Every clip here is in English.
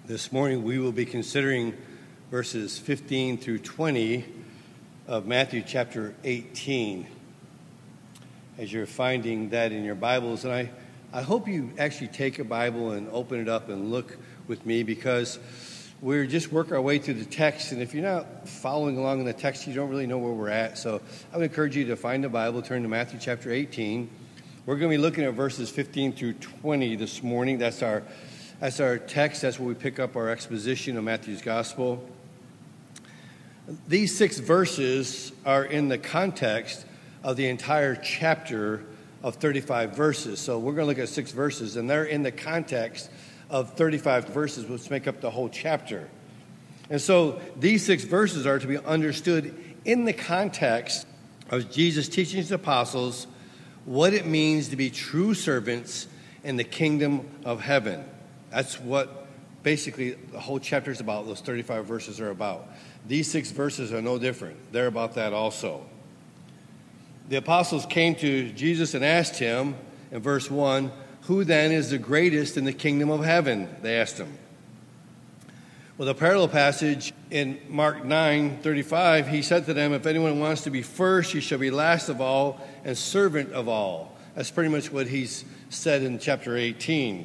This morning we will be considering verses 15 through 20 of Matthew chapter 18. As you're finding that in your Bibles, and I hope you actually take a Bible and open it up and look with me, because we're just working our way through the text, and if you're not following along in the text, you don't really know where we're at. So I would encourage you to find the Bible, turn to Matthew chapter 18. We're going to be looking at verses 15 through 20 this morning. That's our text. That's where we pick up our exposition of Matthew's gospel. These 6 verses are in the context of the entire chapter of 35 verses. So we're going to look at 6 verses, and they're in the context of 35 verses, which make up the whole chapter. And so these 6 verses are to be understood in the context of Jesus teaching his apostles what it means to be true servants in the kingdom of heaven. That's what basically the whole chapter is about. Those 35 verses are about. These 6 verses are no different. They're about that also. The apostles came to Jesus and asked him in verse 1, "Who then is the greatest in the kingdom of heaven?" They asked him. Well, the parallel passage in Mark 9:35, he said to them, "If anyone wants to be first, he shall be last of all and servant of all." That's pretty much what he's said in chapter 18.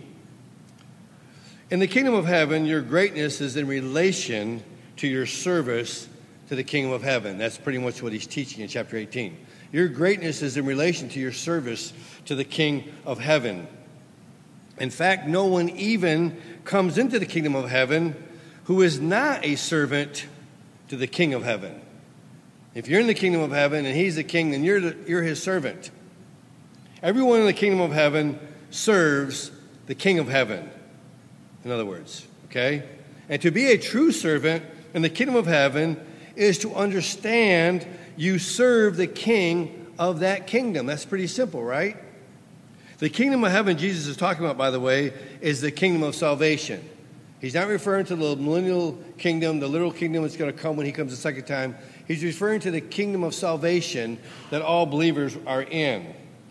In the kingdom of heaven, your greatness is in relation to your service to the kingdom of heaven. That's pretty much what he's teaching in chapter 18. Your greatness is in relation to your service to the King of heaven. In fact, no one even comes into the kingdom of heaven who is not a servant to the King of heaven. If you're in the kingdom of heaven and he's the king, then you're his servant. Everyone in the kingdom of heaven serves the King of heaven. In other words, okay? And to be a true servant in the kingdom of heaven is to understand you serve the king of that kingdom. That's pretty simple, right? The kingdom of heaven Jesus is talking about, by the way, is the kingdom of salvation. He's not referring to the millennial kingdom, the literal kingdom that's going to come when he comes the second time. He's referring to the kingdom of salvation that all believers are in.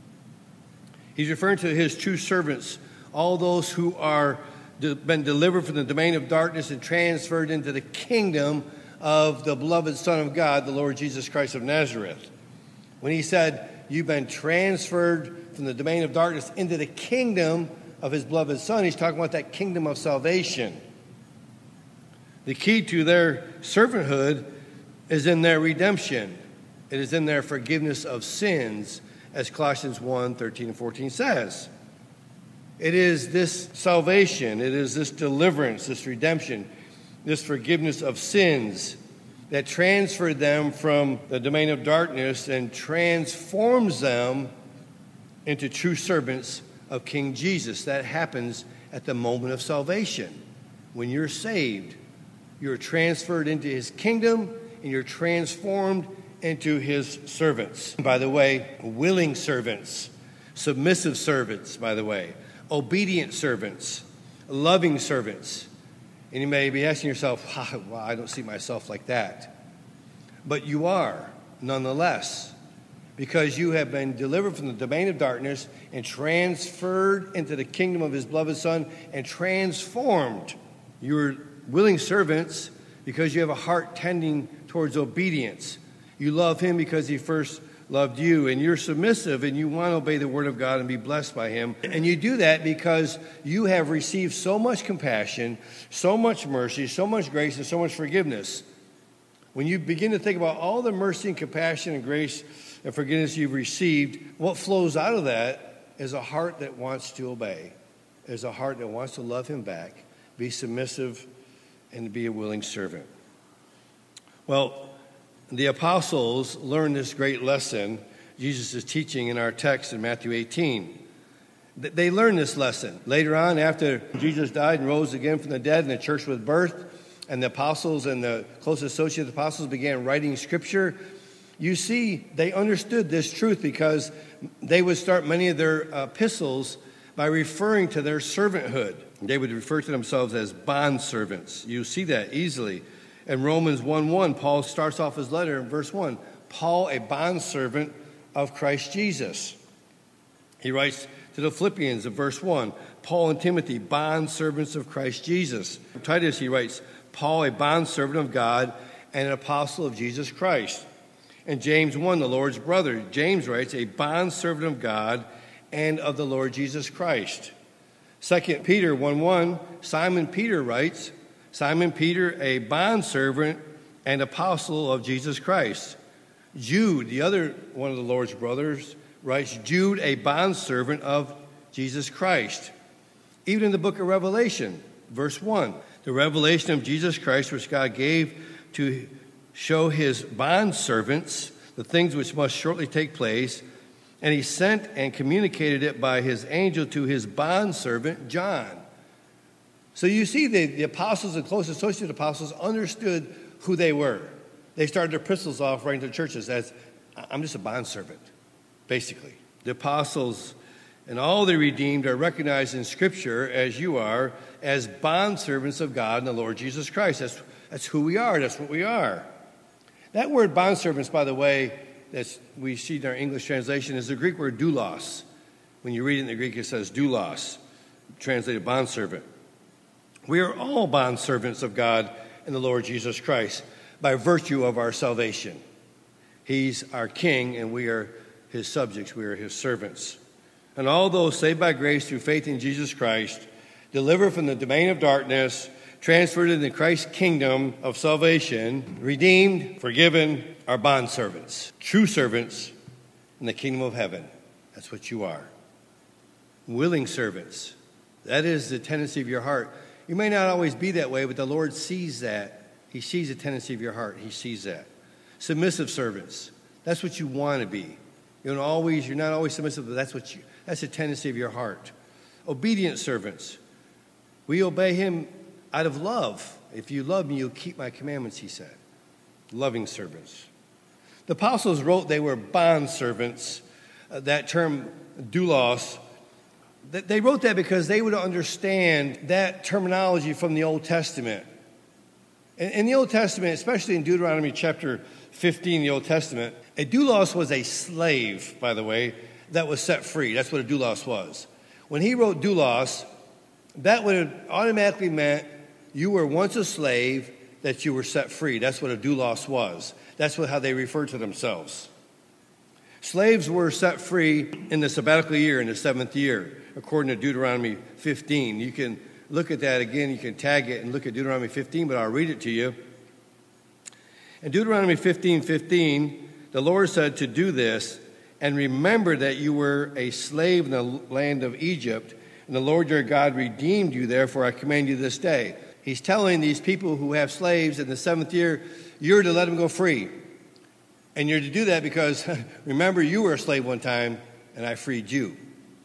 He's referring to his true servants, all those who are been delivered from the domain of darkness and transferred into the kingdom of the beloved Son of God, the Lord Jesus Christ of Nazareth. When he said, you've been transferred from the domain of darkness into the kingdom of his beloved Son, he's talking about that kingdom of salvation. The key to their servanthood is in their redemption. It is in their forgiveness of sins, as Colossians 1:13 and 14 says. It is this salvation, it is this deliverance, this redemption, this forgiveness of sins that transferred them from the domain of darkness and transforms them into true servants of King Jesus. That happens at the moment of salvation. When you're saved, you're transferred into his kingdom and you're transformed into his servants. By the way, willing servants, submissive servants, by the way, obedient servants, loving servants. And you may be asking yourself, well, I don't see myself like that. But you are, nonetheless, because you have been delivered from the domain of darkness and transferred into the kingdom of his beloved Son and transformed. You're willing servants because you have a heart tending towards obedience. You love him because he first loved you, and you're submissive and you want to obey the word of God and be blessed by him. And you do that because you have received so much compassion, so much mercy, so much grace, and so much forgiveness. When you begin to think about all the mercy and compassion and grace and forgiveness you've received, what flows out of that is a heart that wants to obey, is a heart that wants to love him back, be submissive, and be a willing servant. Well, the apostles learned this great lesson Jesus is teaching in our text in Matthew 18. They learned this lesson. Later on, after Jesus died and rose again from the dead and the church was birthed, and the apostles and the close associates of the apostles began writing scripture, you see they understood this truth because they would start many of their epistles by referring to their servanthood. They would refer to themselves as bondservants. You see that easily. In Romans 1:1, Paul starts off his letter in verse 1. Paul, a bondservant of Christ Jesus. He writes to the Philippians in verse 1, Paul and Timothy, bondservants of Christ Jesus. Titus, he writes, Paul, a bondservant of God and an apostle of Jesus Christ. And James 1, the Lord's brother, James writes, a bondservant of God and of the Lord Jesus Christ. 2 Peter 1:1, Simon Peter writes, Simon Peter, a bondservant and apostle of Jesus Christ. Jude, the other one of the Lord's brothers, writes, Jude, a bondservant of Jesus Christ. Even in the book of Revelation, verse 1, the revelation of Jesus Christ, which God gave to show his bondservants the things which must shortly take place, and he sent and communicated it by his angel to his bondservant John. So you see, the apostles and close associate apostles understood who they were. They started their epistles off writing to churches as, I'm just a bondservant, basically. The apostles and all the redeemed are recognized in Scripture, as you are, as bondservants of God and the Lord Jesus Christ. That's who we are. That's what we are. That word bondservants, by the way, that we see in our English translation, is the Greek word doulos. When you read it in the Greek, it says doulos, translated bondservant. We are all bondservants of God and the Lord Jesus Christ by virtue of our salvation. He's our king, and we are his subjects. We are his servants. And all those saved by grace through faith in Jesus Christ, delivered from the domain of darkness, transferred into Christ's kingdom of salvation, redeemed, forgiven, are bondservants, true servants in the kingdom of heaven. That's what you are. Willing servants. That is the tendency of your heart. You may not always be that way, but the Lord sees that. He sees the tendency of your heart. He sees that. Submissive servants. That's what you want to be. You're not always submissive, but that's the tendency of your heart. Obedient servants. We obey him out of love. If you love me, you'll keep my commandments, he said. Loving servants. The apostles wrote they were bondservants. That term, doulos, they wrote that because they would understand that terminology from the Old Testament. In the Old Testament, especially in Deuteronomy chapter 15, the Old Testament, a doulos was a slave, by the way, that was set free. That's what a doulos was. When he wrote doulos, that would have automatically meant you were once a slave, that you were set free. That's what a doulos was. That's how they referred to themselves. Slaves were set free in the sabbatical year, in the 7th year, according to Deuteronomy 15. You can look at that again. You can tag it and look at Deuteronomy 15, but I'll read it to you. In Deuteronomy 15:15, the Lord said to do this, and remember that you were a slave in the land of Egypt, and the Lord your God redeemed you. Therefore, I command you this day. He's telling these people who have slaves in the 7th year, you're to let them go free. And you're to do that because, remember, you were a slave one time, and I freed you.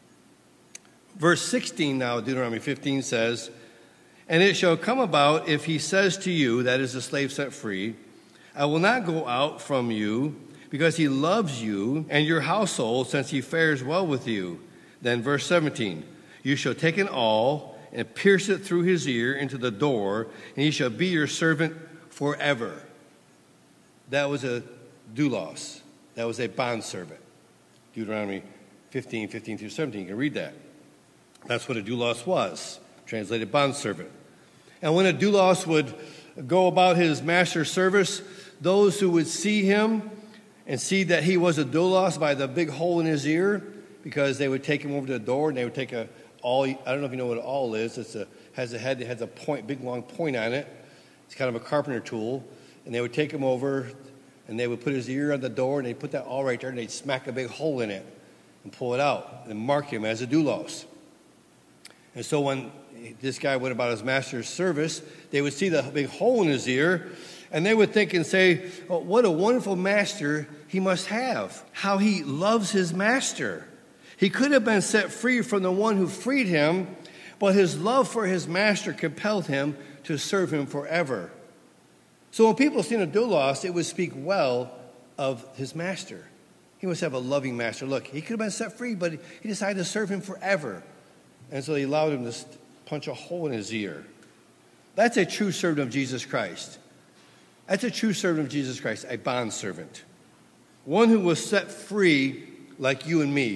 Verse 16 now, Deuteronomy 15 says, and it shall come about if he says to you, that is the slave set free, I will not go out from you, because he loves you and your household, since he fares well with you. Then verse 17, you shall take an awl and pierce it through his ear into the door, and he shall be your servant forever. That was a doulos. That was a bondservant. Deuteronomy 15 through 17. You can read that. That's what a doulos was, translated bondservant. And when a doulos would go about his master's service, those who would see him and see that he was a doulos by the big hole in his ear, because they would take him over to the door and they would take a awl. I don't know if you know what an awl is. Has a head that has a point, big long point on it. It's kind of a carpenter tool. And they would take him over and they would put his ear on the door and they'd put that awl right there and they'd smack a big hole in it and pull it out and mark him as a doulos. And so when this guy went about his master's service, they would see the big hole in his ear and they would think and say, oh, what a wonderful master he must have. How he loves his master. He could have been set free from the one who freed him, but his love for his master compelled him to serve him forever. So when people seen a doulos, it would speak well of his master. He must have a loving master. Look, he could have been set free, but he decided to serve him forever. And so he allowed him to punch a hole in his ear. That's a true servant of Jesus Christ. That's a true servant of Jesus Christ, a bondservant. One who was set free like you and me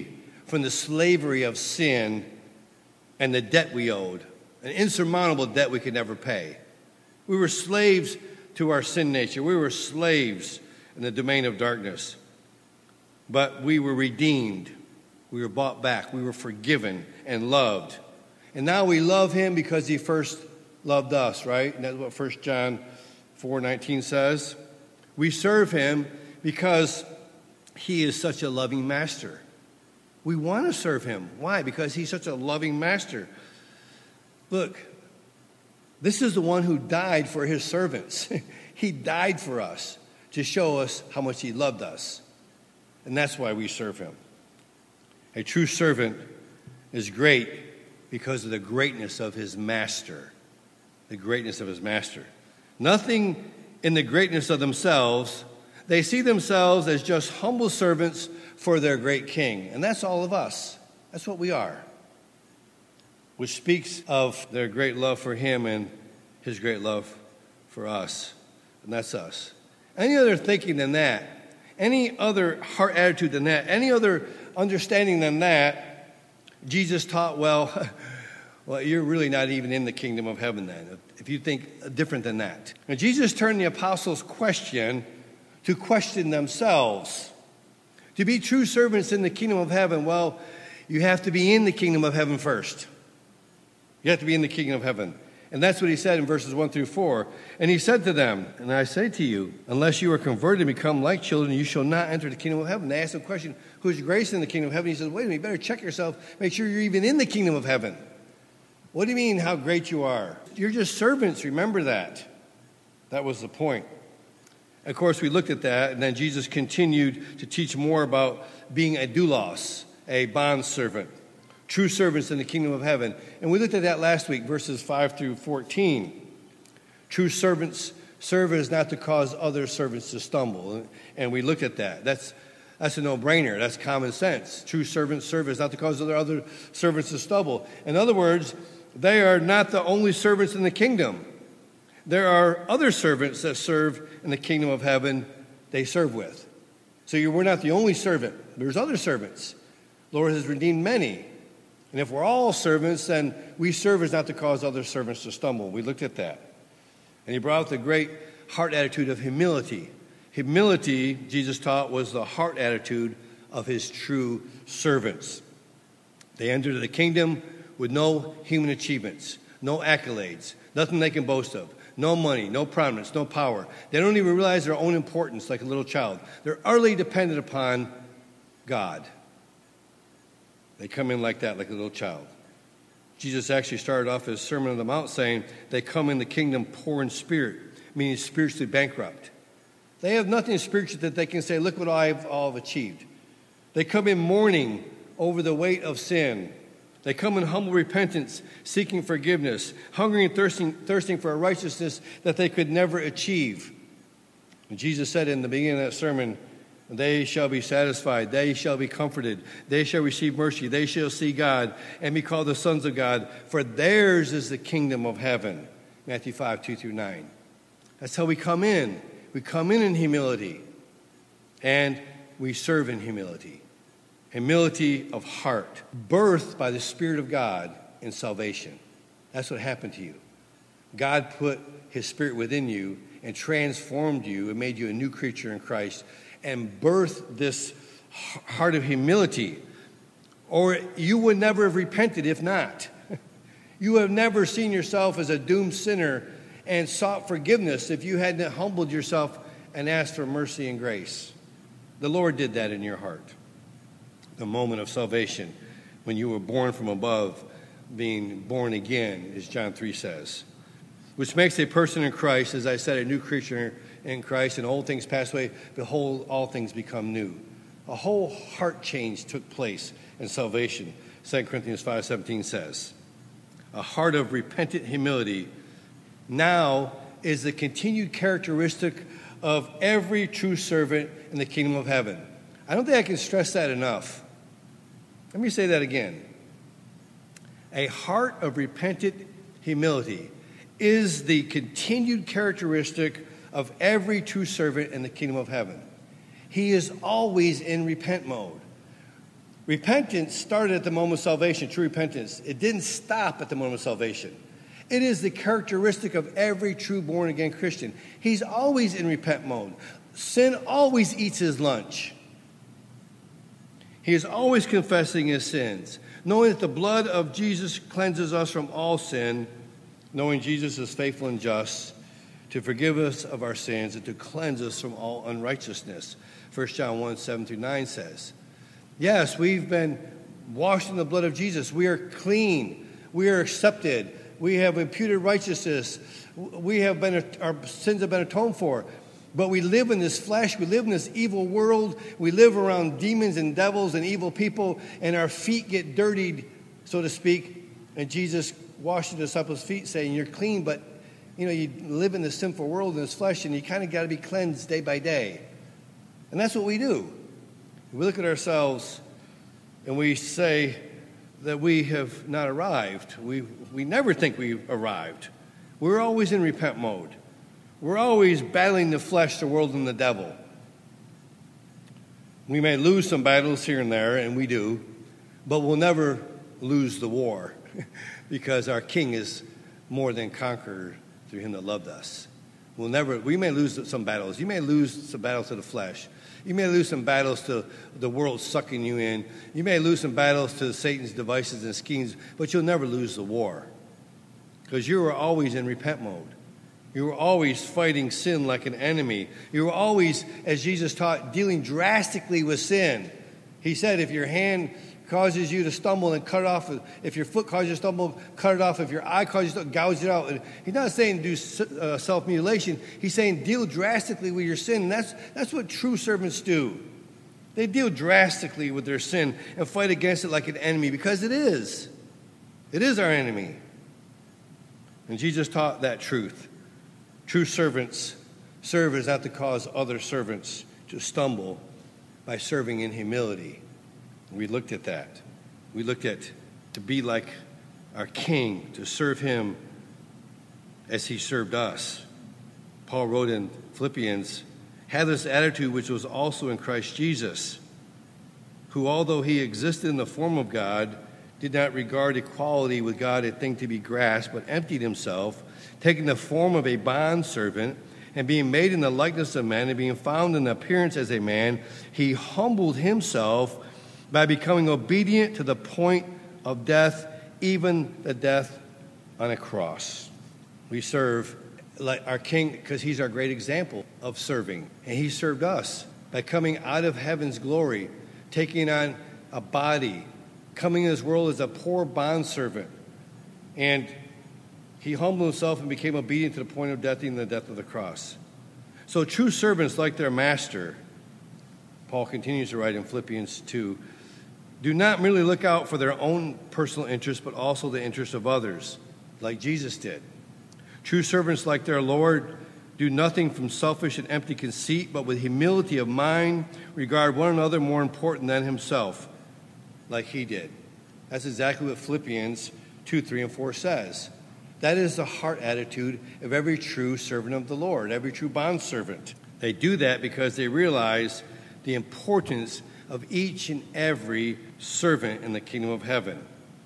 from the slavery of sin and the debt we owed, an insurmountable debt we could never pay. We were slaves to our sin nature. We were slaves in the domain of darkness. But we were redeemed. We were bought back. We were forgiven and loved. And now we love him because he first loved us, right? And that's what 1 John 4:19 says. We serve him because he is such a loving master. We want to serve him. Why? Because he's such a loving master. Look, this is the one who died for his servants. He died for us to show us how much he loved us. And that's why we serve him. A true servant is great because of the greatness of his master. The greatness of his master. Nothing in the greatness of themselves. They see themselves as just humble servants for their great king. And that's all of us. That's what we are. Which speaks of their great love for him and his great love for us. And that's us. Any other thinking than that, any other heart attitude than that, any other understanding than that, Jesus taught, well, you're really not even in the kingdom of heaven then, if you think different than that. And Jesus turned the apostles' question to question themselves. To be true servants in the kingdom of heaven, well, you have to be in the kingdom of heaven first. You have to be in the kingdom of heaven. And that's what he said in verses 1 through 4. And he said to them, and I say to you, unless you are converted and become like children, you shall not enter the kingdom of heaven. They asked him a question, who's grace in the kingdom of heaven? He says, wait a minute, you better check yourself, make sure you're even in the kingdom of heaven. What do you mean how great you are? You're just servants, remember that. That was the point. Of course, we looked at that, and then Jesus continued to teach more about being a doulos, a bondservant. True servants in the kingdom of heaven. And we looked at that last week, verses 5 through 14. True servants serve as not to cause other servants to stumble. And we looked at that. That's a no-brainer. That's common sense. True servants serve as not to cause other servants to stumble. In other words, they are not the only servants in the kingdom. There are other servants that serve in the kingdom of heaven they serve with. So we're not the only servant. There's other servants. The Lord has redeemed many. And if we're all servants, then we serve as not to cause other servants to stumble. We looked at that. And he brought out the great heart attitude of humility. Humility, Jesus taught, was the heart attitude of his true servants. They entered the kingdom with no human achievements, no accolades, nothing they can boast of, no money, no prominence, no power. They don't even realize their own importance like a little child. They're utterly dependent upon God. They come in like that, like a little child. Jesus actually started off his Sermon on the Mount saying they come in the kingdom poor in spirit, meaning spiritually bankrupt. They have nothing spiritual that they can say, look what I've all achieved. They come in mourning over the weight of sin. They come in humble repentance, seeking forgiveness, hungry and thirsting for a righteousness that they could never achieve. And Jesus said in the beginning of that sermon, they shall be satisfied, they shall be comforted, they shall receive mercy, they shall see God and be called the sons of God, for theirs is the kingdom of heaven. Matthew 5, 2 through 9. That's how we come in. We come in humility, and we serve in humility. Humility of heart, birthed by the Spirit of God in salvation. That's what happened to you. God put his Spirit within you and transformed you and made you a new creature in Christ and birthed this heart of humility. Or you would never have repented if not. You have never seen yourself as a doomed sinner and sought forgiveness if you hadn't humbled yourself and asked for mercy and grace. The Lord did that in your heart. The moment of salvation, when you were born from above, being born again, as John 3 says. Which makes a person in Christ, as I said, a new creature in Christ, and old things pass away. Behold, all things become new. A whole heart change took place in salvation. 2 Corinthians 5:17 says, a heart of repentant humility now is the continued characteristic of every true servant in the kingdom of heaven. I don't think I can stress that enough. Let me say that again. A heart of repentant humility is the continued characteristic of every true servant in the kingdom of heaven. He is always in repent mode. Repentance started at the moment of salvation, true repentance. It didn't stop at the moment of salvation. It is the characteristic of every true born-again Christian. He's always in repent mode. Sin always eats his lunch. He is always confessing his sins, knowing that the blood of Jesus cleanses us from all sin, knowing Jesus is faithful and just to forgive us of our sins and to cleanse us from all unrighteousness. 1 John 1, 7-9 says, yes, we've been washed in the blood of Jesus. We are clean. We are accepted. We have imputed righteousness. Our sins have been atoned for. But we live in this flesh. We live in this evil world. We live around demons and devils and evil people. And our feet get dirtied, so to speak. And Jesus washed the disciples' feet saying, you're clean, but you live in this sinful world in this flesh, and you kind of got to be cleansed day by day. And that's what we do. We look at ourselves and we say that we have not arrived. We never think we've arrived. We're always in repent mode. We're always battling the flesh, the world, and the devil. We may lose some battles here and there, and we do, but we'll never lose the war because our King is more than conqueror through him that loved us. We may lose some battles. You may lose some battles to the flesh. You may lose some battles to the world sucking you in. You may lose some battles to Satan's devices and schemes, but you'll never lose the war because you are always in repent mode. You were always fighting sin like an enemy. You were always, as Jesus taught, dealing drastically with sin. He said, if your hand causes you to stumble, and cut it off. If your foot causes you to stumble, cut it off. If your eye causes you to gouge it out. And he's not saying do self-mutilation. He's saying deal drastically with your sin. And that's what true servants do. They deal drastically with their sin and fight against it like an enemy because it is. It is our enemy. And Jesus taught that truth. True servants serve as not to cause other servants to stumble by serving in humility. We looked at that. We looked at to be like our King, to serve him as he served us. Paul wrote in Philippians, have this attitude which was also in Christ Jesus, who although he existed in the form of God, did not regard equality with God a thing to be grasped, but emptied himself, taking the form of a bondservant, and being made in the likeness of men, and being found in appearance as a man, he humbled himself by becoming obedient to the point of death, even the death on a cross. We serve like our King because he's our great example of serving. And he served us by coming out of heaven's glory, taking on a body, coming in this world as a poor bondservant. And he humbled himself and became obedient to the point of death, even the death of the cross. So true servants, like their master, Paul continues to write in Philippians 2, do not merely look out for their own personal interests, but also the interests of others, like Jesus did. True servants, like their Lord, do nothing from selfish and empty conceit, but with humility of mind, regard one another more important than himself, like he did. That's exactly what Philippians 2, 3, and 4 says. That is the heart attitude of every true servant of the Lord, every true bondservant. They do that because they realize the importance of each and every servant in the kingdom of heaven.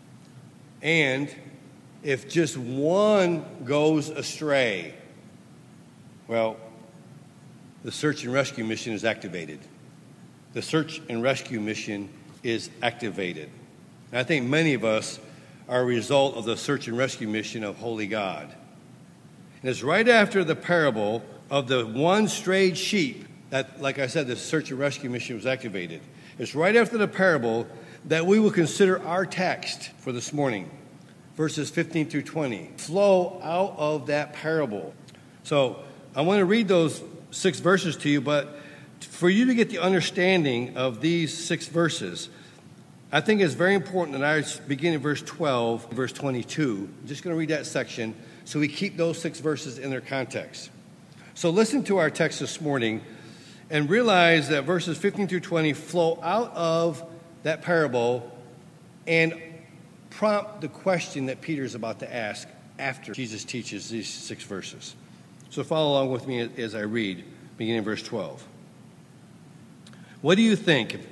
And if just one goes astray, well, the search and rescue mission is activated. The search and rescue mission is activated. And I think many of us are a result of the search and rescue mission of Holy God. And it's right after the parable of the one strayed sheep that, like I said, the search and rescue mission was activated. It's right after the parable that we will consider our text for this morning, verses 15 through 20, flow out of that parable. So I want to read those 6 verses to you, but for you to get the understanding of these 6 verses, I think it's very important that I begin in verse 12, verse 22. I'm just going to read that section so we keep those 6 verses in their context. So listen to our text this morning and realize that verses 15 through 20 flow out of that parable and prompt the question that Peter is about to ask after Jesus teaches these 6 verses. So follow along with me as I read, beginning in verse 12. What do you think?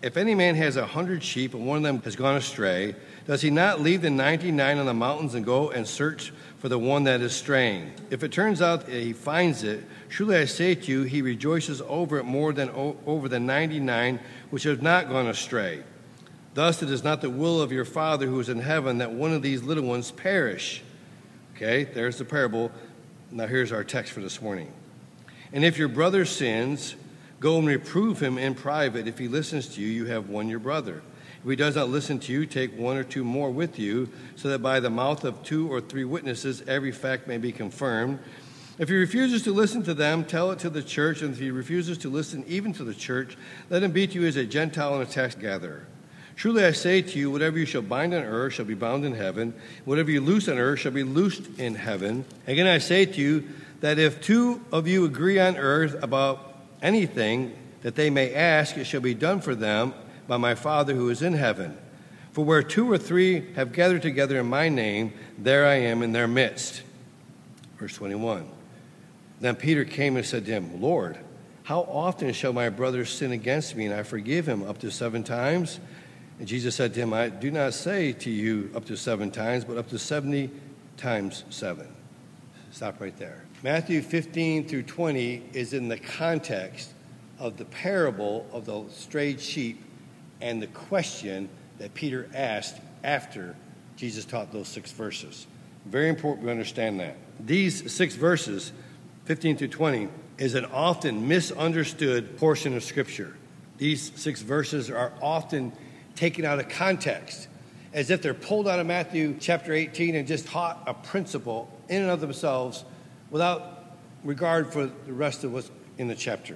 If any man has 100 sheep and one of them has gone astray, does he not leave the 99 on the mountains and go and search for the one that is straying? If it turns out that he finds it, truly I say to you, he rejoices over it more than over the 99 which have not gone astray. Thus it is not the will of your Father who is in heaven that one of these little ones perish. Okay, there's the parable. Now here's our text for this morning. And if your brother sins, go and reprove him in private. If he listens to you, you have won your brother. If he does not listen to you, take one or two more with you, so that by the mouth of 2 or 3 witnesses every fact may be confirmed. If he refuses to listen to them, tell it to the church. And if he refuses to listen even to the church, let him be to you as a Gentile and a tax gatherer. Truly I say to you, whatever you shall bind on earth shall be bound in heaven. Whatever you loose on earth shall be loosed in heaven. Again I say to you that if 2 of you agree on earth about anything that they may ask, it shall be done for them by my Father who is in heaven. For where 2 or 3 have gathered together in my name, there I am in their midst. Verse 21. Then Peter came and said to him, Lord, how often shall my brother sin against me and I forgive him? Up to 7 times? And Jesus said to him, I do not say to you up to 7 times, but up to 70 times 7. Stop right there. Matthew 15 through 20 is in the context of the parable of the strayed sheep and the question that Peter asked after Jesus taught those 6 verses. Very important we understand that. These 6 verses, 15 through 20, is an often misunderstood portion of Scripture. These 6 verses are often taken out of context, as if they're pulled out of Matthew chapter 18 and just taught a principle in and of themselves without regard for the rest of what's in the chapter.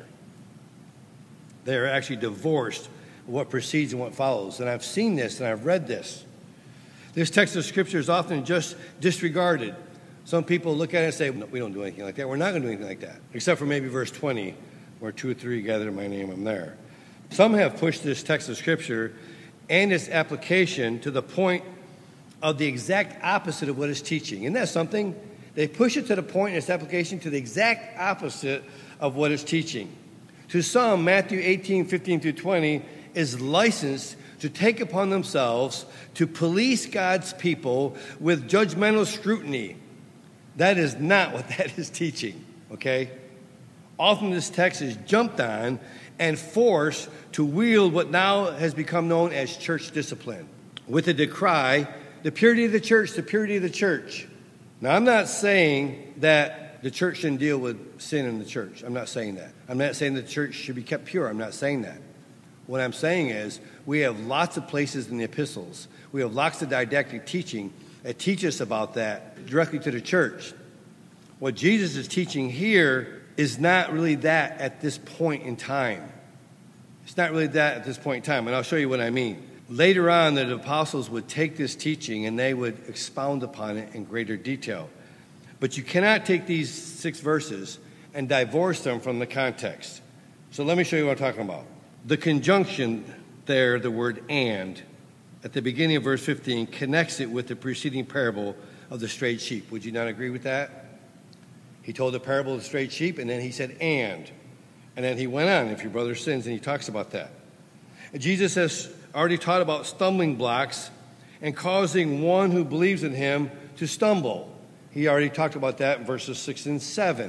They are actually divorced of what precedes and what follows. And I've seen this and I've read this. This text of Scripture is often just disregarded. Some people look at it and say, no, we don't do anything like that. We're not going to do anything like that. Except for maybe verse 20, where 2 or 3 gather in my name, I'm there. Some have pushed this text of Scripture and its application to the point of the exact opposite of what it's teaching. Isn't that something? They push it to the point in its application to the exact opposite of what it's teaching. To some, Matthew 18, 15 through 20 is licensed to take upon themselves to police God's people with judgmental scrutiny. That is not what that is teaching, okay? Often this text is jumped on and forced to wield what now has become known as church discipline, with a decry, the purity of the church, the purity of the church. Now, I'm not saying that the church shouldn't deal with sin in the church. I'm not saying that. I'm not saying the church should be kept pure. I'm not saying that. What I'm saying is we have lots of places in the epistles. We have lots of didactic teaching that teach us about that directly to the church. What Jesus is teaching here is not really that at this point in time. It's not really that at this point in time, and I'll show you what I mean. Later on, the apostles would take this teaching and they would expound upon it in greater detail. But you cannot take these 6 verses and divorce them from the context. So let me show you what I'm talking about. The conjunction there, the word and, at the beginning of verse 15, connects it with the preceding parable of the strayed sheep. Would you not agree with that? He told the parable of the strayed sheep, and then he said, and then he went on, if your brother sins, and he talks about that. And Jesus has already taught about stumbling blocks and causing one who believes in him to stumble. He already talked about that in verses 6 and 7.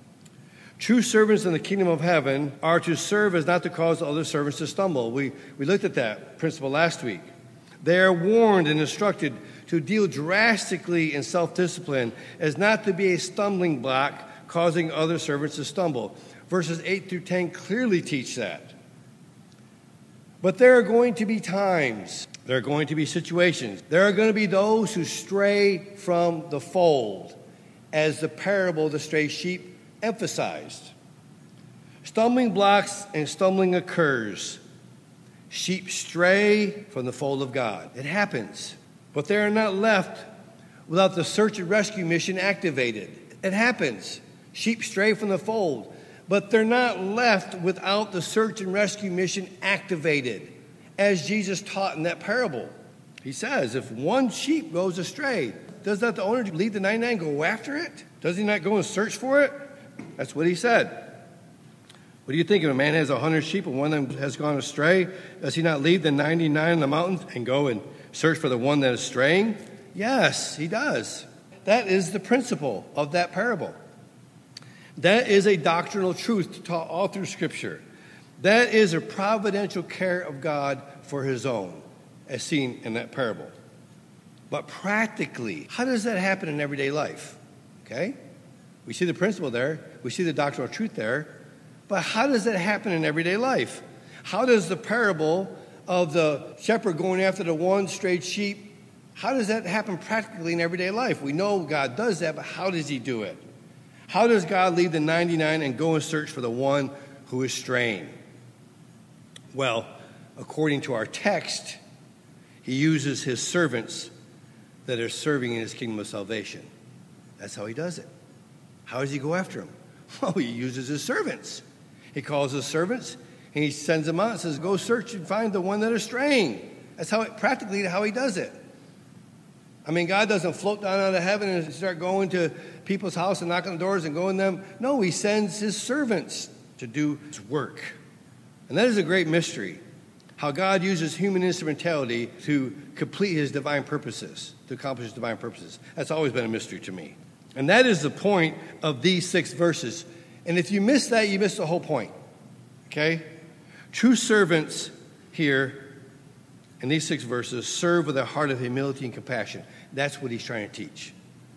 True servants in the kingdom of heaven are to serve as not to cause other servants to stumble. We looked at that principle last week. They are warned and instructed to deal drastically in self-discipline as not to be a stumbling block causing other servants to stumble. Verses 8 through 10 clearly teach that. But there are going to be times, there are going to be situations, there are going to be those who stray from the fold, as the parable of the stray sheep emphasized. Stumbling blocks and stumbling occurs. Sheep stray from the fold of God. It happens. But they are not left without the search and rescue mission activated. It happens. Sheep stray from the fold. But they're not left without the search and rescue mission activated, as Jesus taught in that parable. He says, if one sheep goes astray, does not the owner leave the 99 and go after it? Does he not go and search for it? That's what he said. What do you think? If a man has 100 sheep and one of them has gone astray, does he not leave the 99 in the mountains and go and search for the one that is straying? Yes, he does. That is the principle of that parable. That is a doctrinal truth taught all through Scripture. That is a providential care of God for his own, as seen in that parable. But practically, how does that happen in everyday life? Okay? We see the principle there. We see the doctrinal truth there. But how does that happen in everyday life? How does the parable of the shepherd going after the one strayed sheep, how does that happen practically in everyday life? We know God does that, but how does he do it? How does God leave the 99 and go and search for the one who is straying? Well, according to our text, he uses his servants that are serving in his kingdom of salvation. That's how he does it. How does he go after them? Well, he uses his servants. He calls his servants and he sends them out and says, go search and find the one that is straying. That's practically how he does it. I mean, God doesn't float down out of heaven and start going to people's house and knock on the doors and go in them. No, he sends his servants to do his work. And that is a great mystery, how God uses human instrumentality to complete his divine purposes, to accomplish his divine purposes. That's always been a mystery to me. And that is the point of these 6 verses. And if you miss that, you miss the whole point. Okay? True servants here in these 6 verses serve with a heart of humility and compassion. That's what he's trying to teach.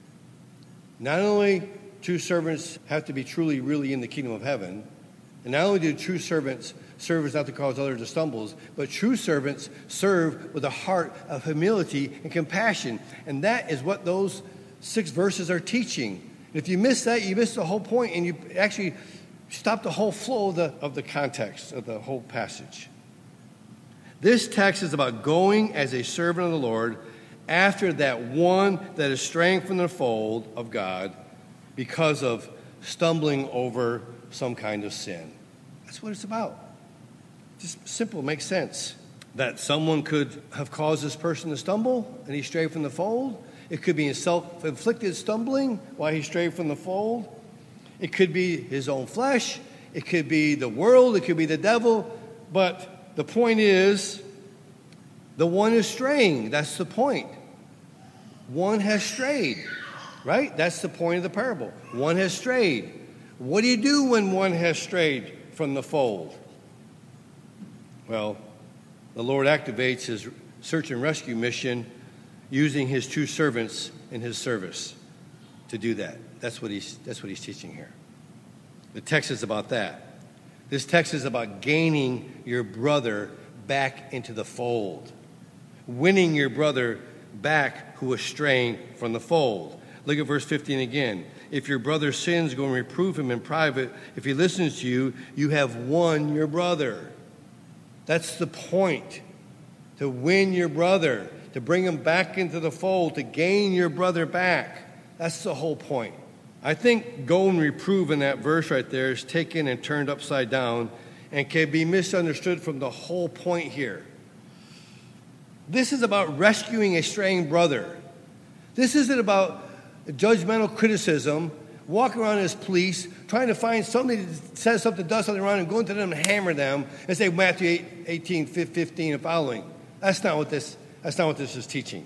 Not only true servants have to be truly, really in the kingdom of heaven, and not only do true servants serve as not to cause others to stumble, but true servants serve with a heart of humility and compassion. And that is what those 6 verses are teaching. And if you miss that, you miss the whole point, and you actually stop the whole flow of the context of the whole passage. This text is about going as a servant of the Lord after that one that is straying from the fold of God because of stumbling over some kind of sin. That's what it's about. Just simple, makes sense. That someone could have caused this person to stumble and he strayed from the fold. It could be a self-inflicted stumbling while he strayed from the fold. It could be his own flesh. It could be the world. It could be the devil. But the point is, the one is straying. That's the point. One has strayed, right? That's the point of the parable. One has strayed. What do you do when one has strayed from the fold? Well, the Lord activates his search and rescue mission using his true servants in his service to do that. That's what he's teaching here. The text is about that. This text is about gaining your brother back into the fold. Winning your brother back who was straying from the fold. Look at verse 15 again. If your brother sins, go and reprove him in private. If he listens to you, you have won your brother. That's the point. To win your brother, to bring him back into the fold, to gain your brother back. That's the whole point. I think go and reprove in that verse right there is taken and turned upside down and can be misunderstood from the whole point here. This is about rescuing a straying brother. This isn't about judgmental criticism, walking around as police, trying to find somebody that says something, does something wrong, and going to them and hammer them and say Matthew 18, 15 and following. That's not what this is teaching.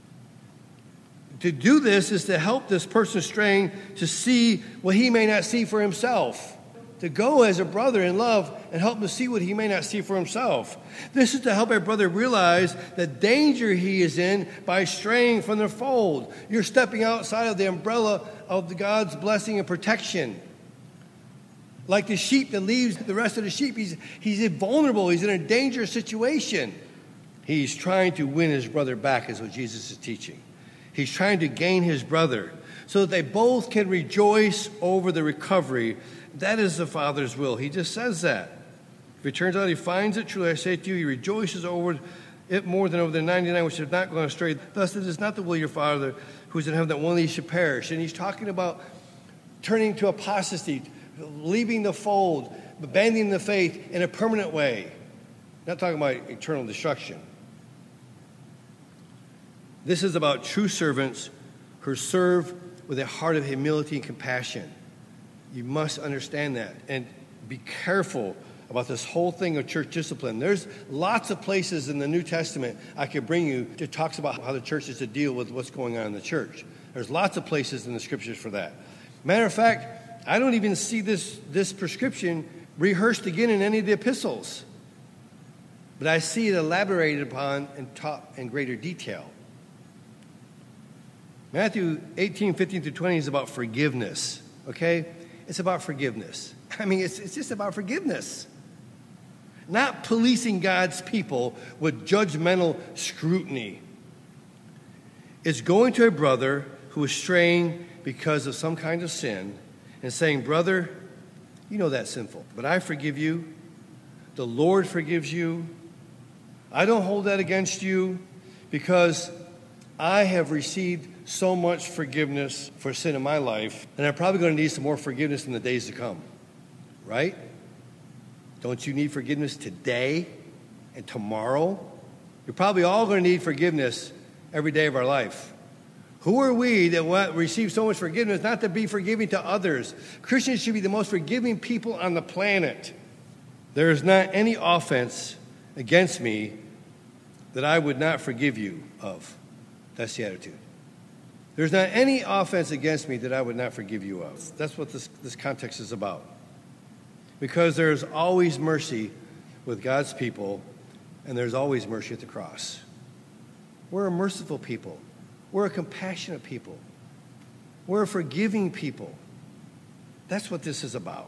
To do this is to help this person straying to see what he may not see for himself. To go as a brother in love and help him to see what he may not see for himself. This is to help a brother realize the danger he is in by straying from the fold. You're stepping outside of the umbrella of God's blessing and protection. Like the sheep that leaves the rest of the sheep, he's vulnerable. He's in a dangerous situation. He's trying to win his brother back, is what Jesus is teaching. He's trying to gain his brother so that they both can rejoice over the recovery. That is the Father's will. He just says that. If it turns out he finds it, truly I say to you, he rejoices over it more than over the 99 which have not gone astray. Thus it is not the will of your Father who is in heaven that one of these should perish. And he's talking about turning to apostasy, leaving the fold, abandoning the faith in a permanent way. Not talking about eternal destruction. This is about true servants who serve with a heart of humility and compassion. You must understand that. And be careful about this whole thing of church discipline. There's lots of places in the New Testament I could bring you that talks about how the church is to deal with what's going on in the church. There's lots of places in the scriptures for that. Matter of fact, I don't even see this prescription rehearsed again in any of the epistles. But I see it elaborated upon and taught in greater detail. Matthew 18:15-20 is about forgiveness, okay? It's about forgiveness. I mean, it's just about forgiveness. Not policing God's people with judgmental scrutiny. It's going to a brother who is straying because of some kind of sin and saying, brother, you know that's sinful, but I forgive you. The Lord forgives you. I don't hold that against you because I have received so much forgiveness for sin in my life, and I'm probably going to need some more forgiveness in the days to come. Right? Don't you need forgiveness today and tomorrow? You're probably all going to need forgiveness every day of our life. Who are we that receive so much forgiveness not to be forgiving to others? Christians should be the most forgiving people on the planet. There is not any offense against me that I would not forgive you of. That's the attitude. There's not any offense against me that I would not forgive you of. That's what this context is about. Because there's always mercy with God's people, and there's always mercy at the cross. We're a merciful people. We're a compassionate people. We're a forgiving people. That's what this is about.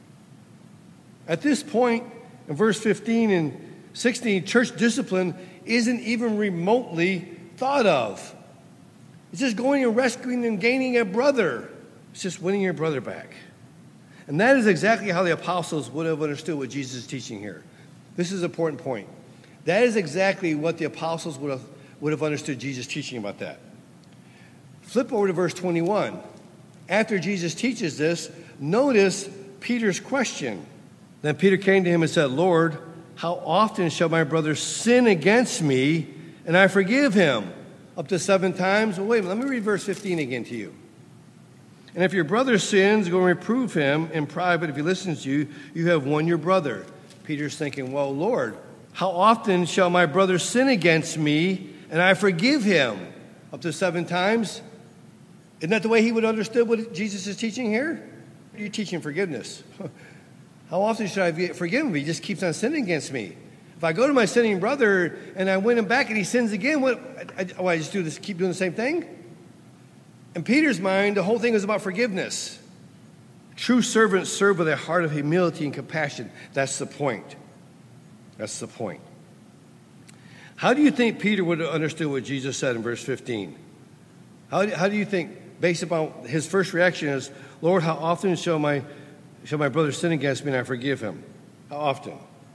At this point, in verse 15 and 16, church discipline isn't even remotely thought of. It's just going and rescuing and gaining a brother. It's just winning your brother back. And that is exactly how the apostles would have understood what Jesus is teaching here. This is an important point. That is exactly what the apostles would have understood Jesus teaching about that. Flip over to verse 21. After Jesus teaches this, notice Peter's question. Then Peter came to him and said, Lord, how often shall my brother sin against me and I forgive him? Up to 7 times? Well, wait a minute. Let me read verse 15 again to you. And if your brother sins, go and reprove him in private. If he listens to you, you have won your brother. Peter's thinking, well, Lord, how often shall my brother sin against me and I forgive him? Up to 7 times? Isn't that the way he would understand what Jesus is teaching here? You're teaching forgiveness. How often should I forgive him? He just keeps on sinning against me. If I go to my sinning brother and I win him back and he sins again, I just do this, keep doing the same thing? In Peter's mind, the whole thing is about forgiveness. True servants serve with a heart of humility and compassion. That's the point. That's the point. How do you think Peter would have understood what Jesus said in verse 15? How do you think, based upon his first reaction is, Lord, how often shall my brother sin against me and I forgive him? How often?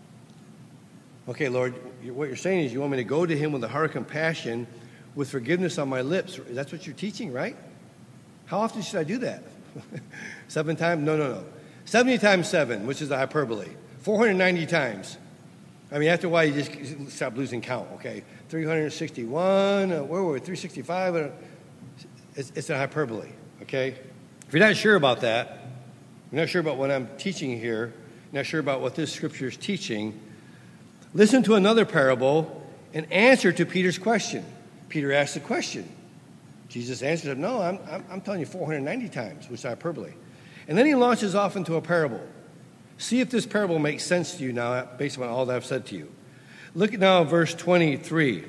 Okay, Lord, what you're saying is you want me to go to him with a heart of compassion, with forgiveness on my lips. That's what you're teaching, right? How often should I do that? 7 times? No. 70 times 7, which is the hyperbole. 490 times. I mean, after a while, you just stop losing count, okay? 361, where were we? 365? It's a hyperbole, okay? If you're not sure about that, you're not sure about what I'm teaching here, you're not sure about what this scripture is teaching, listen to another parable and answer to Peter's question. Peter asked the question. Jesus answered him, no, I'm telling you 490 times, which is hyperbole. And then he launches off into a parable. See if this parable makes sense to you now based on all that I've said to you. Look at now verse 23.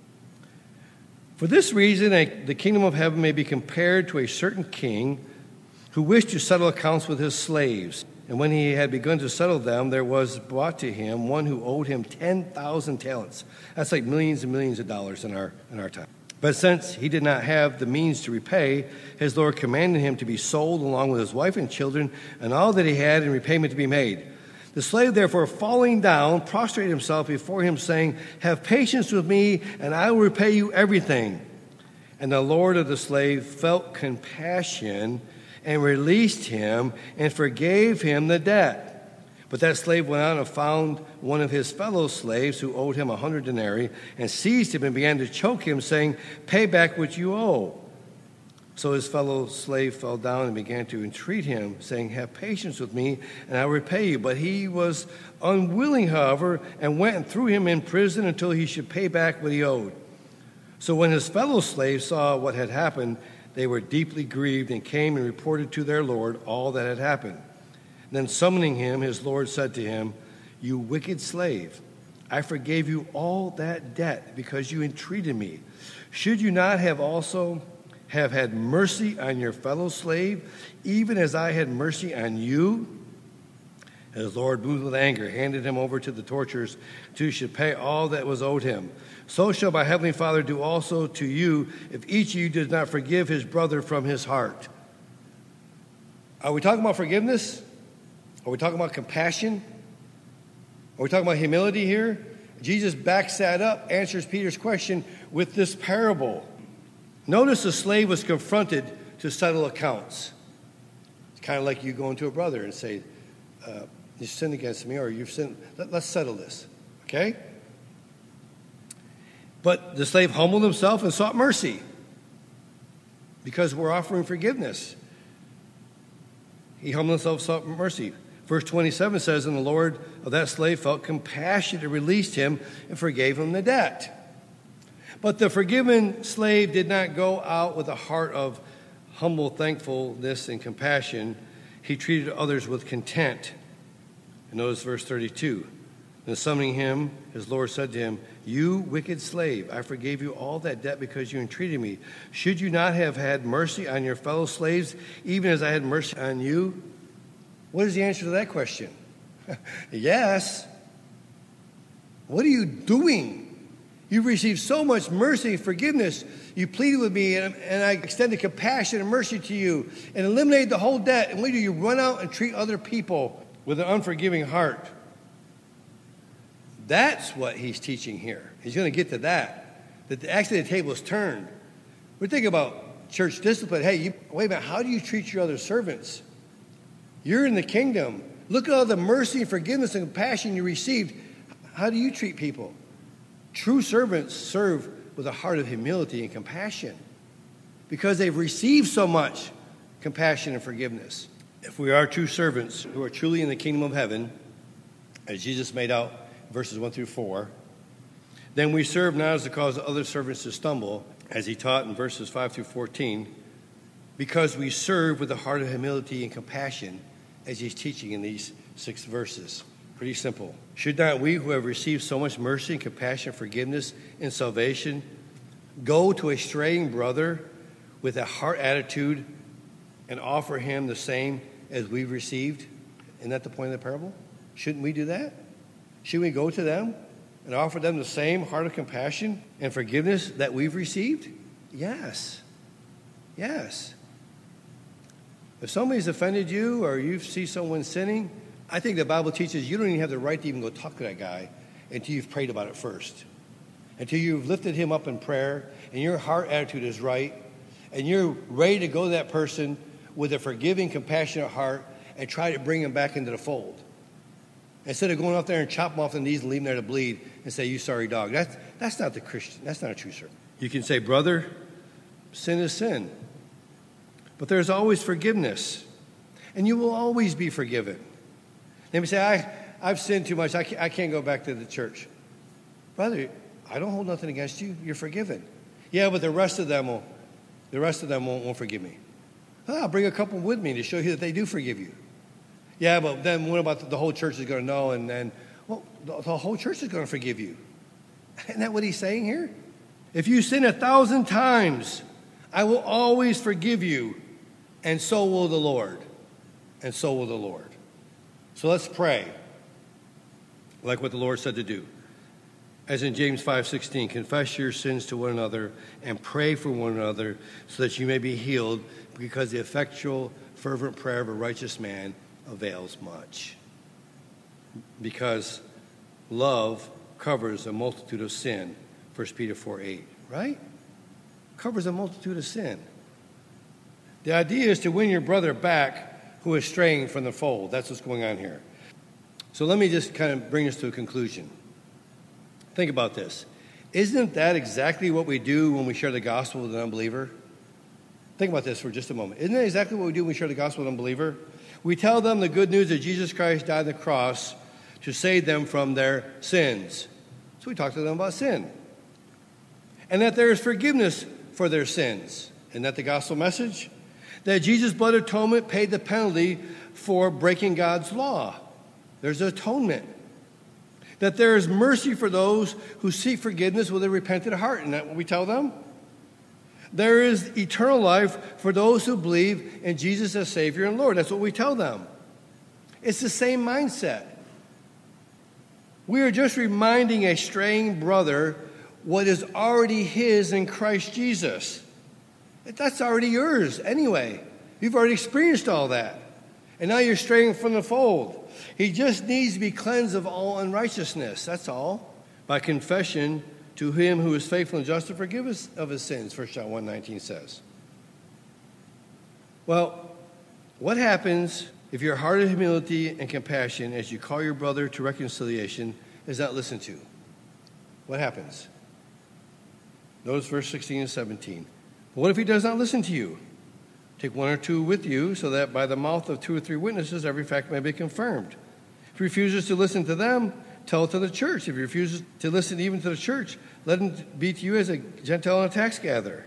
For this reason, the kingdom of heaven may be compared to a certain king who wished to settle accounts with his slaves. And when he had begun to settle them, there was brought to him one who owed him 10,000 talents. That's like millions and millions of dollars in our time. But since he did not have the means to repay, his Lord commanded him to be sold along with his wife and children and all that he had in repayment to be made. The slave, therefore, falling down, prostrated himself before him, saying, have patience with me, and I will repay you everything. And the Lord of the slave felt compassion and released him and forgave him the debt. But that slave went out and found one of his fellow slaves who owed him 100 denarii and seized him and began to choke him, saying, pay back what you owe. So his fellow slave fell down and began to entreat him, saying, "Have patience with me, and I will repay you." But he was unwilling, however, and went and threw him in prison until he should pay back what he owed. So when his fellow slaves saw what had happened, they were deeply grieved and came and reported to their lord all that had happened. Then summoning him, his lord said to him, "You wicked slave, I forgave you all that debt because you entreated me. Should you not have also have had mercy on your fellow slave, even as I had mercy on you?" And his lord, moved with anger, handed him over to the torturers till he should pay all that was owed him. So shall my heavenly Father do also to you if each of you does not forgive his brother from his heart. Are we talking about forgiveness? Are we talking about compassion? Are we talking about humility here? Jesus backs that up, answers Peter's question with this parable. Notice the slave was confronted to settle accounts. It's kind of like you going to a brother and say, "You sinned against me," or "You've sinned. Let's settle this." Okay? But the slave humbled himself and sought mercy because we're offering forgiveness. He humbled himself, sought mercy. Verse 27 says, "And the Lord of that slave felt compassion and released him and forgave him the debt." But the forgiven slave did not go out with a heart of humble thankfulness and compassion. He treated others with contempt. And notice verse 32. Then summoning him, his Lord said to him, "You wicked slave, I forgave you all that debt because you entreated me. Should you not have had mercy on your fellow slaves, even as I had mercy on you?" What is the answer to that question? Yes. What are you doing? You've received so much mercy and forgiveness. You pleaded with me, and I extended compassion and mercy to you and eliminated the whole debt. And what do? You run out and treat other people with an unforgiving heart. That's what he's teaching here. He's going to get to that. That actually the table is turned. We're thinking about church discipline. Hey, wait a minute. How do you treat your other servants? You're in the kingdom. Look at all the mercy and forgiveness and compassion you received. How do you treat people? True servants serve with a heart of humility and compassion because they've received so much compassion and forgiveness. If we are true servants who are truly in the kingdom of heaven, as Jesus made out verses 1 through 4, then we serve not as to cause other servants to stumble, as he taught in verses 5 through 14, because we serve with a heart of humility and compassion, as he's teaching in these 6 verses. Pretty simple. Should not we, who have received so much mercy and compassion, forgiveness, and salvation, go to a straying brother with a heart attitude and offer him the same as we've received? Isn't that the point of the parable? Shouldn't we do that? Should we go to them and offer them the same heart of compassion and forgiveness that we've received? Yes. Yes. If somebody's offended you or you see someone sinning, I think the Bible teaches you don't even have the right to even go talk to that guy until you've prayed about it first. Until you've lifted him up in prayer and your heart attitude is right and you're ready to go to that person with a forgiving, compassionate heart and try to bring him back into the fold. Instead of going out there and chop him off the knees and leave him there to bleed and say, "You sorry dog." That's not the Christian. That's not a true servant. You can say, "Brother, sin is sin." But there's always forgiveness. And you will always be forgiven. They may say, I've sinned too much. I can't go back to the church. Brother, I don't hold nothing against you. You're forgiven. Yeah, but the rest of them won't forgive me. I'll bring a couple with me to show you that they do forgive you. Yeah, but then what about the whole church is going to know? And then, well, the whole church is going to forgive you. Isn't that what he's saying here? If you sin 1,000 times, I will always forgive you. And so will the Lord. And so will the Lord. So let's pray like what the Lord said to do. As in James 5:16, confess your sins to one another and pray for one another so that you may be healed, because the effectual, fervent prayer of a righteous man avails much. Because love covers a multitude of sin, 1 Peter 4:8, right? Covers a multitude of sin. The idea is to win your brother back who is straying from the fold. That's what's going on here. So let me just kind of bring us to a conclusion. Think about this. Isn't that exactly what we do when we share the gospel with an unbeliever? Think about this for just a moment. Isn't that exactly what we do when we share the gospel with an unbeliever? We tell them the good news that Jesus Christ died on the cross to save them from their sins. So we talk to them about sin. And that there is forgiveness for their sins. Isn't that the gospel message? That Jesus' blood atonement paid the penalty for breaking God's law. There's atonement. That there is mercy for those who seek forgiveness with a repentant heart. Isn't that what we tell them? There is eternal life for those who believe in Jesus as Savior and Lord. That's what we tell them. It's the same mindset. We are just reminding a straying brother what is already his in Christ Jesus. That's already yours anyway. You've already experienced all that. And now you're straying from the fold. He just needs to be cleansed of all unrighteousness. That's all. By confession to him who is faithful and just to forgive us of his sins, 1 John 1:19 says. Well, what happens if your heart of humility and compassion as you call your brother to reconciliation is not listened to? What happens? Notice verse 16 and 17. What if he does not listen to you? Take one or two with you, so that by the mouth of 2 or 3 witnesses every fact may be confirmed. If he refuses to listen to them, tell it to the church. If he refuses to listen even to the church, let him be to you as a Gentile and a tax gatherer.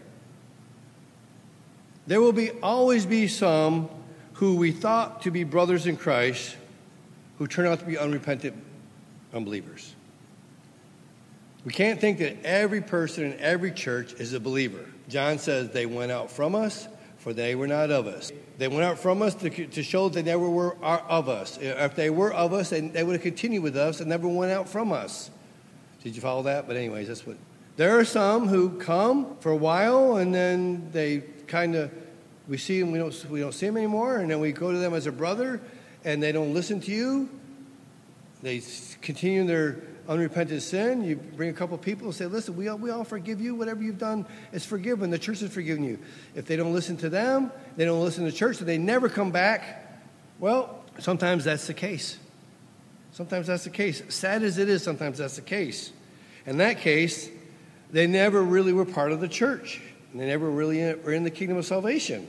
There will always be some who we thought to be brothers in Christ who turn out to be unrepentant unbelievers. We can't think that every person in every church is a believer. John says they went out from us, for they were not of us. They went out from us to show that they never were of us. If they were of us, they would have continued with us and never went out from us. Did you follow that? But anyways, that's what. There are some who come for a while and then they kind of, we see them, we don't see them anymore, and then we go to them as a brother and they don't listen to you. They continue their unrepentant sin. You bring a couple people and say, listen, we all forgive you. Whatever you've done is forgiven. The church has forgiven you. If they don't listen to them, they don't listen to the church, so they never come back. Well, sometimes that's the case. Sometimes that's the case. Sad as it is, sometimes that's the case. In that case, they never really were part of the church. And they never really were in the kingdom of salvation.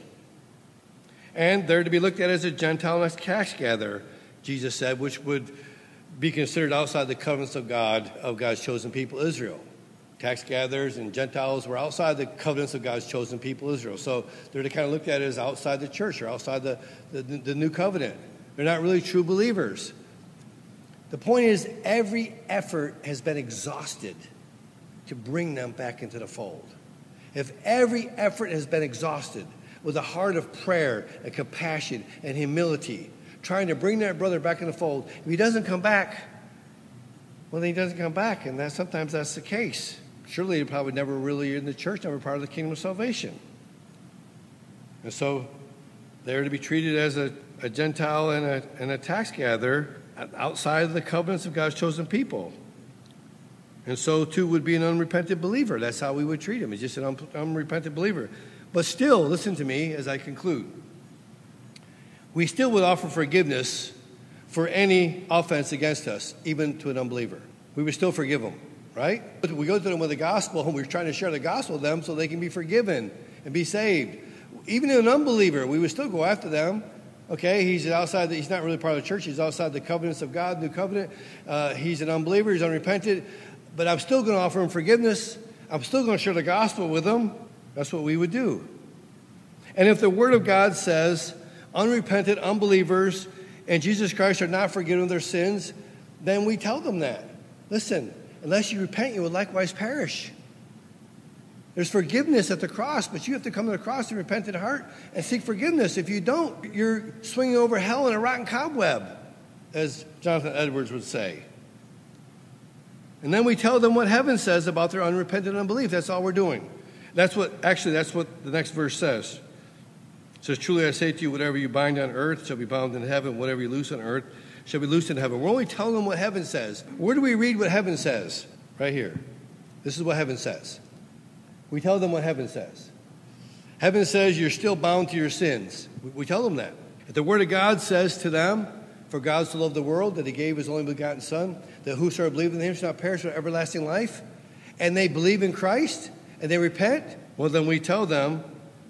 And they're to be looked at as a Gentile and a tax gatherer, Jesus said, which would be considered outside the covenants of God, of God's chosen people, Israel. Tax gatherers and Gentiles were outside the covenants of God's chosen people, Israel. So they're to kind of look at it as outside the church or outside the new covenant. They're not really true believers. The point is, every effort has been exhausted to bring them back into the fold. If every effort has been exhausted with a heart of prayer and compassion and humility, trying to bring that brother back in the fold, if he doesn't come back, well, then he doesn't come back, and sometimes that's the case. Surely he probably never really in the church, never part of the kingdom of salvation. And so they're to be treated as a Gentile and a tax gatherer outside of the covenants of God's chosen people. And so, too, would be an unrepentant believer. That's how we would treat him. He's just an unrepentant believer. But still, listen to me as I conclude. We still would offer forgiveness for any offense against us, even to an unbeliever. We would still forgive them, right? But we go to them with the gospel, and we're trying to share the gospel with them so they can be forgiven and be saved. Even an unbeliever, we would still go after them. Okay, he's not really part of the church. He's outside the covenants of God, new covenant. He's an unbeliever. He's unrepentant. But I'm still going to offer him forgiveness. I'm still going to share the gospel with him. That's what we would do. And if the word of God says unrepentant unbelievers and Jesus Christ are not forgiven their sins, then we tell them that. Listen, unless you repent, you will likewise perish. There's forgiveness at the cross, but you have to come to the cross in repentant heart and seek forgiveness. If you don't, you're swinging over hell in a rotten cobweb, as Jonathan Edwards would say. And then we tell them what heaven says about their unrepentant unbelief. That's all we're doing. That's what the next verse says. It says, truly I say to you, whatever you bind on earth shall be bound in heaven. Whatever you loose on earth shall be loosed in heaven. We're only telling them what heaven says. Where do we read what heaven says? Right here. This is what heaven says. We tell them what heaven says. Heaven says you're still bound to your sins. We tell them that. If the word of God says to them, for God so loved the world that he gave his only begotten Son, that whosoever believes in him shall not perish but have everlasting life, and they believe in Christ, and they repent, well, then we tell them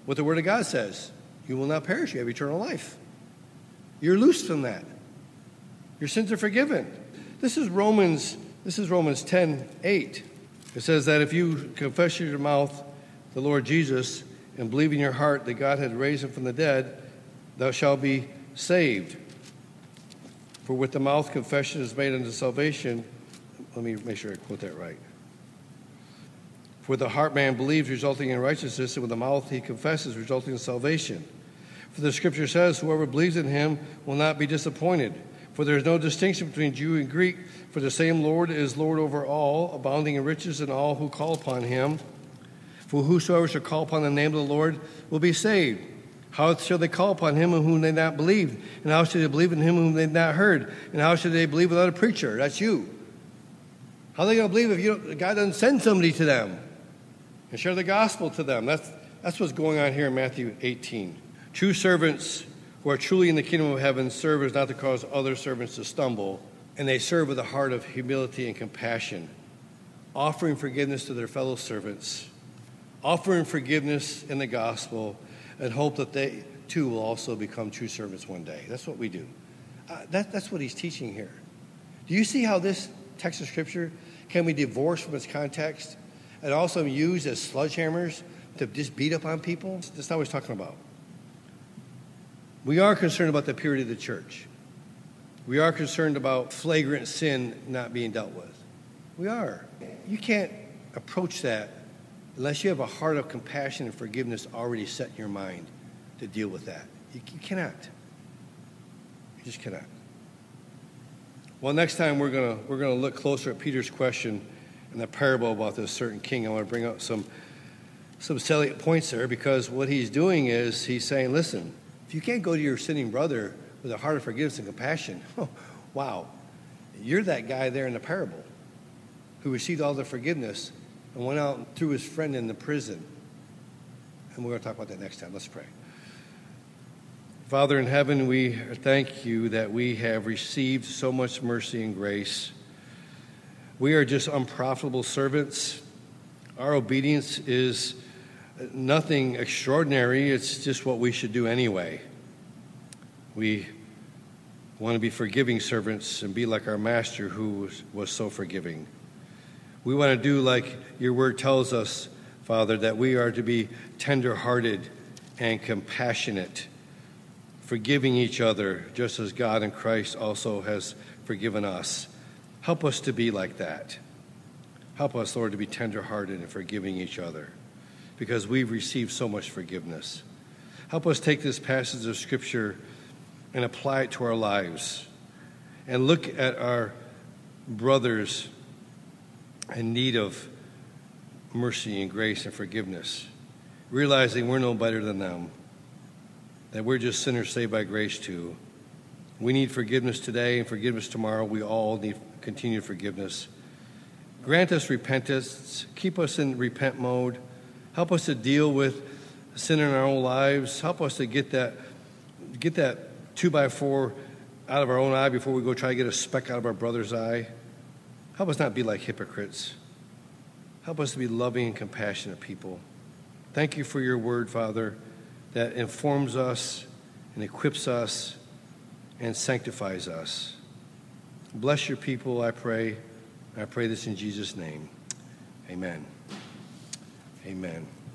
what the Word of God says. You will not perish, you have eternal life. You're loose from that. Your sins are forgiven. This is Romans 10:8. It says that if you confess with your mouth the Lord Jesus and believe in your heart that God had raised him from the dead, thou shalt be saved. For with the mouth confession is made unto salvation. Let me make sure I quote that right. For with the heart man believes, resulting in righteousness, and with the mouth he confesses, resulting in salvation. For the scripture says, whoever believes in him will not be disappointed. For there is no distinction between Jew and Greek, for the same Lord is Lord over all, abounding in riches in all who call upon him. For whosoever shall call upon the name of the Lord will be saved. How shall they call upon him in whom they not believed? And how shall they believe in him whom they not heard? And how shall they believe without a preacher? That's you. How are they going to believe if God doesn't send somebody to them and share the gospel to them? That's what's going on here in Matthew 18. True servants who are truly in the kingdom of heaven serve as not to cause other servants to stumble, and they serve with a heart of humility and compassion, offering forgiveness to their fellow servants, offering forgiveness in the gospel, and hope that they too will also become true servants one day. That's what we do. That's what he's teaching here. Do you see how this text of Scripture can be divorced from its context and also used as sledgehammers to just beat up on people? That's not what he's talking about. We are concerned about the purity of the church. We are concerned about flagrant sin not being dealt with. We are. You can't approach that unless you have a heart of compassion and forgiveness already set in your mind to deal with that. You cannot. You just cannot. Well, next time we're gonna look closer at Peter's question in the parable about this certain king. I want to bring up some salient points there, because what he's doing is he's saying, listen, if you can't go to your sinning brother with a heart of forgiveness and compassion, wow, you're that guy there in the parable who received all the forgiveness and went out and threw his friend in the prison. And we're going to talk about that next time. Let's pray. Father in heaven, we thank you that we have received so much mercy and grace. We are just unprofitable servants. Our obedience is nothing extraordinary. It's just what we should do anyway. We want to be forgiving servants and be like our master who was so forgiving. We want to do like your word tells us, Father, that we are to be tender-hearted and compassionate, forgiving each other just as God in Christ also has forgiven us. Help us to be like that. Help us, Lord, to be tender-hearted and forgiving each other, because we've received so much forgiveness. Help us take this passage of Scripture and apply it to our lives and look at our brothers in need of mercy and grace and forgiveness, realizing we're no better than them, that we're just sinners saved by grace too. We need forgiveness today and forgiveness tomorrow. We all need continued forgiveness. Grant us repentance. Keep us in repent mode. Help us to deal with sin in our own lives. Help us to get that 2x4 out of our own eye before we go try to get a speck out of our brother's eye. Help us not be like hypocrites. Help us to be loving and compassionate people. Thank you for your word, Father, that informs us and equips us and sanctifies us. Bless your people, I pray. I pray this in Jesus' name. Amen. Amen.